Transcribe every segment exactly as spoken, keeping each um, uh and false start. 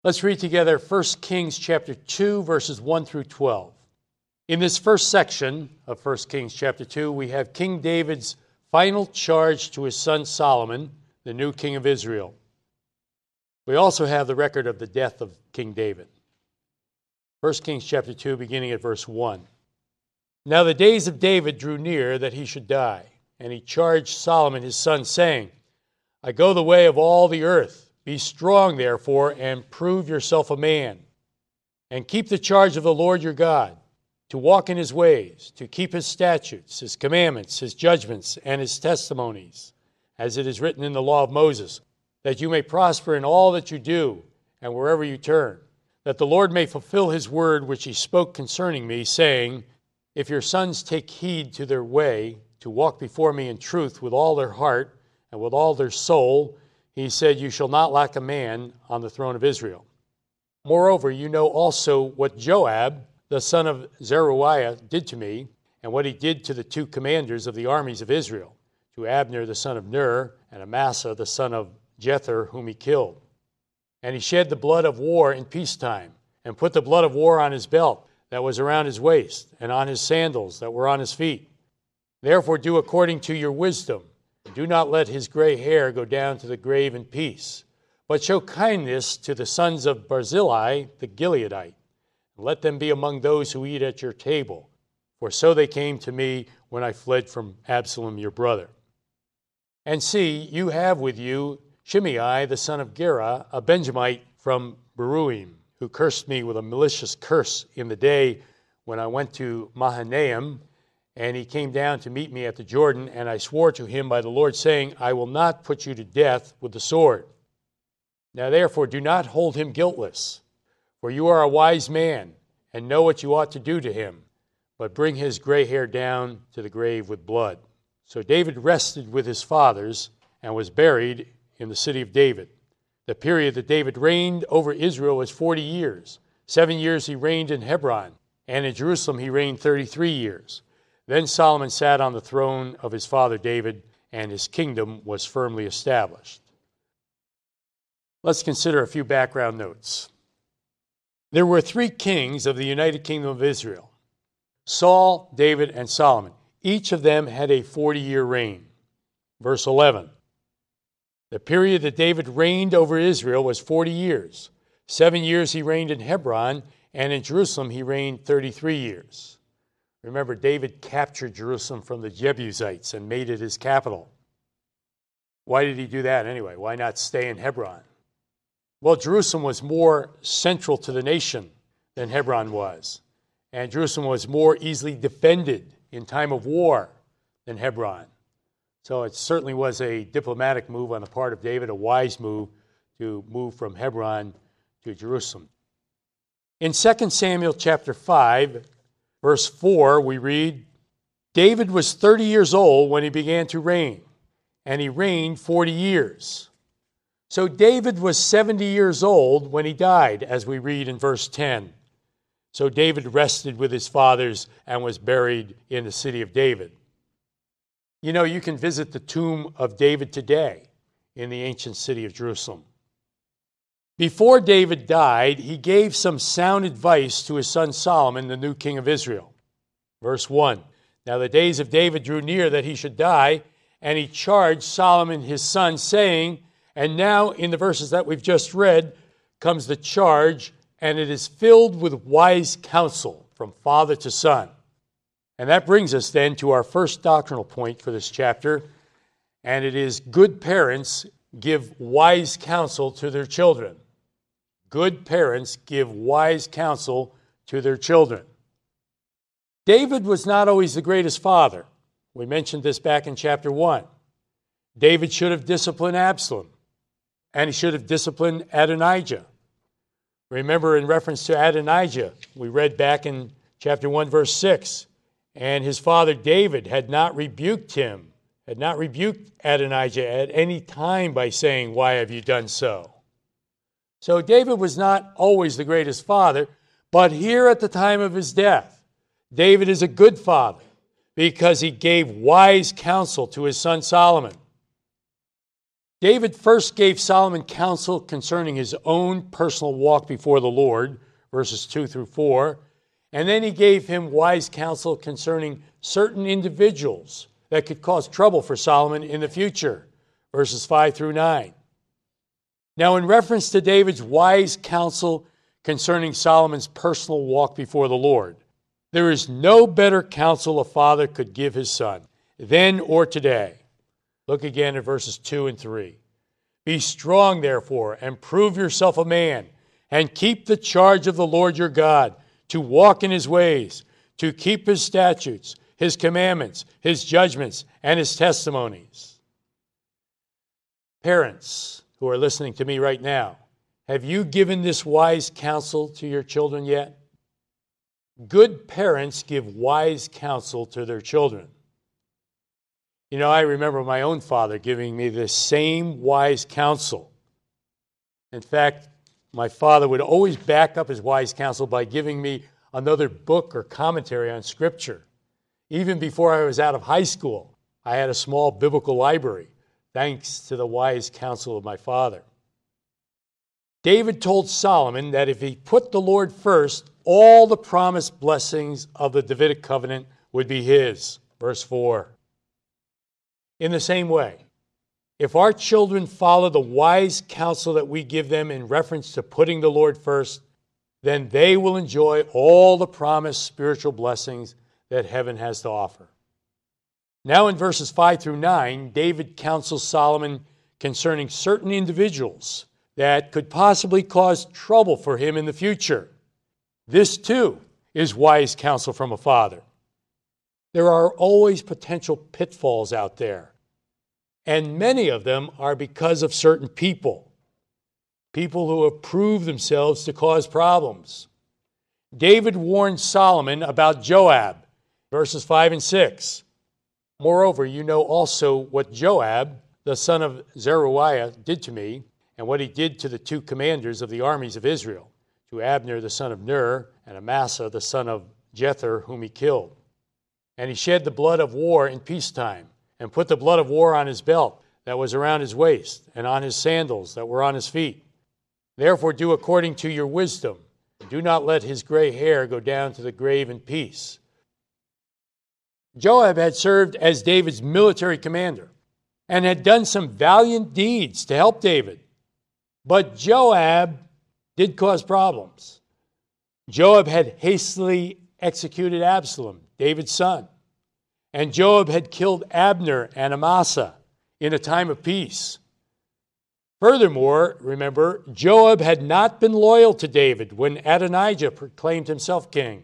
Let's read together First Kings chapter two, verses one through twelve. In this first section of First Kings chapter two, we have King David's final charge to his son Solomon, the new king of Israel. We also have the record of the death of King David. First Kings chapter two, beginning at verse one. Now the days of David drew near that he should die, and he charged Solomon his son, saying, I go the way of all the earth. Be strong, therefore, and prove yourself a man, and keep the charge of the Lord your God, to walk in his ways, to keep his statutes, his commandments, his judgments, and his testimonies, as it is written in the law of Moses, that you may prosper in all that you do, and wherever you turn, that the Lord may fulfill his word which he spoke concerning me, saying, If your sons take heed to their way, to walk before me in truth with all their heart and with all their soul, he said, you shall not lack a man on the throne of Israel. Moreover, you know also what Joab, the son of Zeruiah, did to me, and what he did to the two commanders of the armies of Israel, to Abner the son of Ner, and Amasa the son of Jether, whom he killed. And he shed the blood of war in peacetime, and put the blood of war on his belt that was around his waist, and on his sandals that were on his feet. Therefore do according to your wisdom. Do not let his gray hair go down to the grave in peace, but show kindness to the sons of Barzillai the Gileadite. Let them be among those who eat at your table, for so they came to me when I fled from Absalom your brother. And see, you have with you Shimei the son of Gera, a Benjamite from Beruim, who cursed me with a malicious curse in the day when I went to Mahanaim, and he came down to meet me at the Jordan, and I swore to him by the Lord, saying, I will not put you to death with the sword. Now therefore do not hold him guiltless, for you are a wise man, and know what you ought to do to him, but bring his gray hair down to the grave with blood. So David rested with his fathers, and was buried in the city of David. The period that David reigned over Israel was forty years. Seven years he reigned in Hebron, and in Jerusalem he reigned thirty-three years. Then Solomon sat on the throne of his father David, and his kingdom was firmly established. Let's consider a few background notes. There were three kings of the United Kingdom of Israel: Saul, David, and Solomon. Each of them had a forty-year reign. Verse eleven. The period that David reigned over Israel was forty years. Seven years he reigned in Hebron, and in Jerusalem he reigned thirty-three years. Remember, David captured Jerusalem from the Jebusites and made it his capital. Why did he do that anyway? Why not stay in Hebron? Well, Jerusalem was more central to the nation than Hebron was. And Jerusalem was more easily defended in time of war than Hebron. So it certainly was a diplomatic move on the part of David, a wise move to move from Hebron to Jerusalem. In Second Samuel chapter five, verse four, we read, David was thirty years old when he began to reign, and he reigned forty years. So David was seventy years old when he died, as we read in verse ten. So David rested with his fathers and was buried in the city of David. You know, you can visit the tomb of David today in the ancient city of Jerusalem. Before David died, he gave some sound advice to his son Solomon, the new king of Israel. Verse one, Now the days of David drew near that he should die, and he charged Solomon his son, saying, and now in the verses that we've just read comes the charge, and it is filled with wise counsel from father to son. And that brings us then to our first doctrinal point for this chapter, and it is good parents give wise counsel to their children. Good parents give wise counsel to their children. David was not always the greatest father. We mentioned this back in chapter one. David should have disciplined Absalom, and he should have disciplined Adonijah. Remember, in reference to Adonijah, we read back in chapter one, verse six, and his father David had not rebuked him, had not rebuked Adonijah at any time by saying, why have you done so? So David was not always the greatest father, but here at the time of his death, David is a good father because he gave wise counsel to his son Solomon. David first gave Solomon counsel concerning his own personal walk before the Lord, verses two through four, and then he gave him wise counsel concerning certain individuals that could cause trouble for Solomon in the future, verses five through nine. Now, in reference to David's wise counsel concerning Solomon's personal walk before the Lord, there is no better counsel a father could give his son, then or today. Look again at verses two and three. Be strong, therefore, and prove yourself a man, and keep the charge of the Lord your God, to walk in his ways, to keep his statutes, his commandments, his judgments, and his testimonies. Parents who are listening to me right now, have you given this wise counsel to your children yet? Good parents give wise counsel to their children. You know, I remember my own father giving me the same wise counsel. In fact, my father would always back up his wise counsel by giving me another book or commentary on Scripture. Even before I was out of high school, I had a small biblical library, thanks to the wise counsel of my father. David told Solomon that if he put the Lord first, all the promised blessings of the Davidic covenant would be his. Verse four. In the same way, if our children follow the wise counsel that we give them in reference to putting the Lord first, then they will enjoy all the promised spiritual blessings that heaven has to offer. Now in verses five through nine, David counsels Solomon concerning certain individuals that could possibly cause trouble for him in the future. This too is wise counsel from a father. There are always potential pitfalls out there, and many of them are because of certain people, people who have proved themselves to cause problems. David warned Solomon about Joab, verses five and six. Moreover, you know also what Joab, the son of Zeruiah, did to me, and what he did to the two commanders of the armies of Israel, to Abner the son of Ner, and Amasa the son of Jether, whom he killed. And he shed the blood of war in peacetime, and put the blood of war on his belt that was around his waist, and on his sandals that were on his feet. Therefore do according to your wisdom, and do not let his gray hair go down to the grave in peace. Joab had served as David's military commander, and had done some valiant deeds to help David. But Joab did cause problems. Joab had hastily executed Absalom, David's son. And Joab had killed Abner and Amasa in a time of peace. Furthermore, remember, Joab had not been loyal to David when Adonijah proclaimed himself king.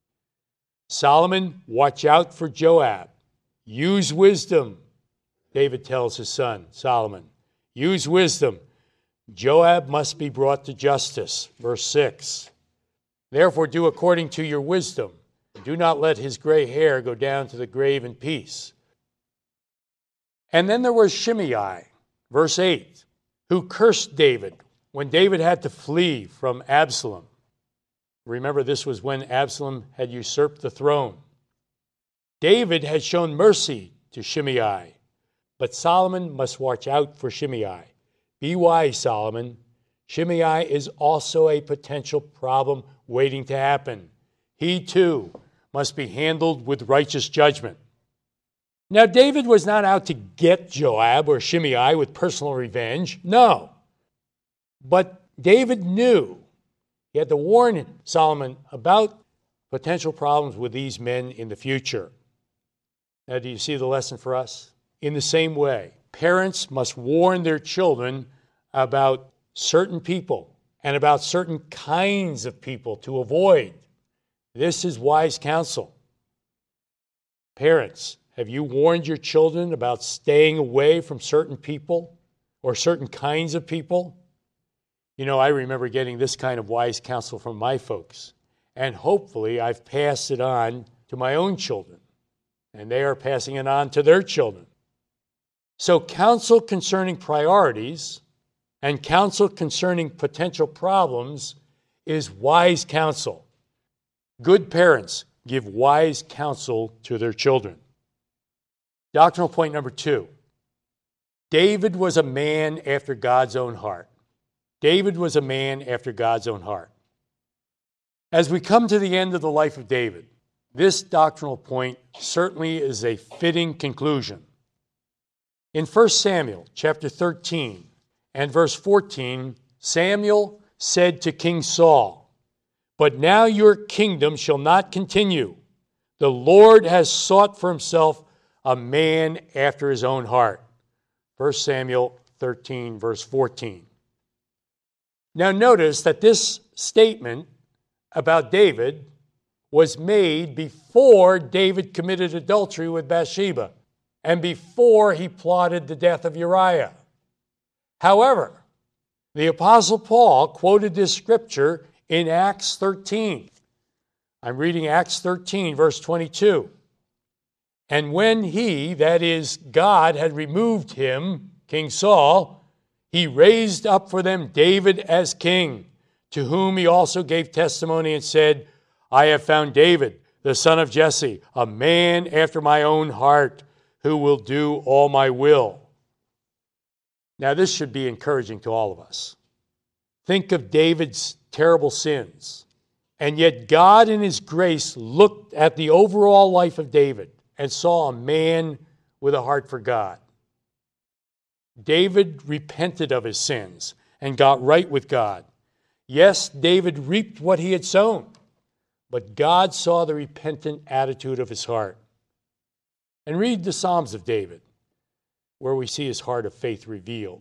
Solomon, watch out for Joab. Use wisdom, David tells his son, Solomon. Use wisdom. Joab must be brought to justice. Verse six. Therefore do according to your wisdom. Do not let his gray hair go down to the grave in peace. And then there was Shimei, verse eight, who cursed David when David had to flee from Absalom. Remember, this was when Absalom had usurped the throne. David had shown mercy to Shimei, but Solomon must watch out for Shimei. Be wise, Solomon. Shimei is also a potential problem waiting to happen. He too must be handled with righteous judgment. Now, David was not out to get Joab or Shimei with personal revenge. No. But David knew he had to warn Solomon about potential problems with these men in the future. Now, do you see the lesson for us? In the same way, parents must warn their children about certain people and about certain kinds of people to avoid. This is wise counsel. Parents, have you warned your children about staying away from certain people or certain kinds of people? You know, I remember getting this kind of wise counsel from my folks, and hopefully I've passed it on to my own children, and they are passing it on to their children. So counsel concerning priorities and counsel concerning potential problems is wise counsel. Good parents give wise counsel to their children. Doctrinal point number two. David was a man after God's own heart. David was a man after God's own heart. As we come to the end of the life of David, this doctrinal point certainly is a fitting conclusion. In First Samuel chapter thirteen and verse fourteen, Samuel said to King Saul, "But now your kingdom shall not continue. The Lord has sought for himself a man after his own heart." First Samuel thirteen, verse fourteen. Now notice that this statement about David was made before David committed adultery with Bathsheba and before he plotted the death of Uriah. However, the Apostle Paul quoted this scripture in Acts thirteen. I'm reading Acts thirteen, verse twenty-two. "And when he," that is, God, "had removed him," King Saul, "he raised up for them David as king, to whom he also gave testimony and said, I have found David, the son of Jesse, a man after my own heart, who will do all my will." Now, this should be encouraging to all of us. Think of David's terrible sins. And yet God in his grace looked at the overall life of David and saw a man with a heart for God. David repented of his sins and got right with God. Yes, David reaped what he had sown, but God saw the repentant attitude of his heart. And read the Psalms of David, where we see his heart of faith revealed.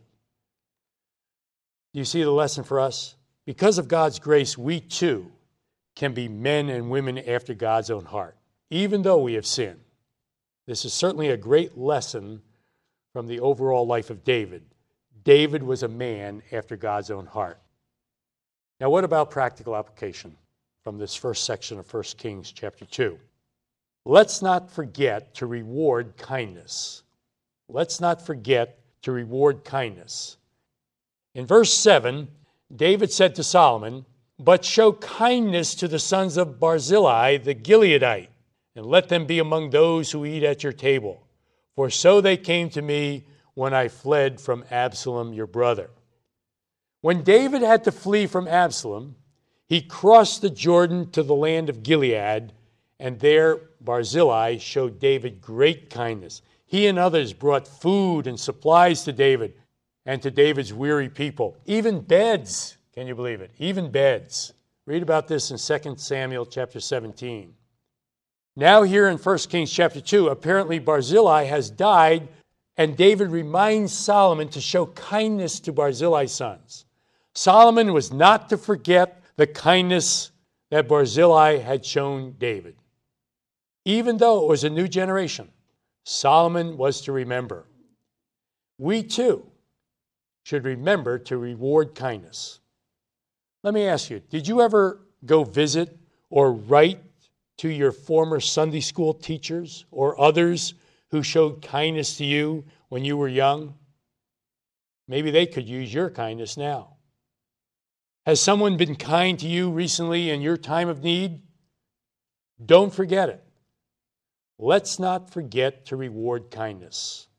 Do you see the lesson for us? Because of God's grace, we too can be men and women after God's own heart, even though we have sinned. This is certainly a great lesson from the overall life of David. David was a man after God's own heart. Now, what about practical application from this first section of First Kings chapter two? Let's not forget to reward kindness. Let's not forget to reward kindness. In verse seven, David said to Solomon, "But show kindness to the sons of Barzillai the Gileadite, and let them be among those who eat at your table. For so they came to me when I fled from Absalom your brother." When David had to flee from Absalom, he crossed the Jordan to the land of Gilead, and there Barzillai showed David great kindness. He and others brought food and supplies to David and to David's weary people. Even beds, can you believe it? Even beds. Read about this in Second Samuel chapter seventeen. Now here in First Kings chapter two, apparently Barzillai has died, and David reminds Solomon to show kindness to Barzillai's sons. Solomon was not to forget the kindness that Barzillai had shown David. Even though it was a new generation, Solomon was to remember. We too should remember to reward kindness. Let me ask you, did you ever go visit or write to your former Sunday school teachers or others who showed kindness to you when you were young? Maybe they could use your kindness now. Has someone been kind to you recently in your time of need? Don't forget it. Let's not forget to reward kindness.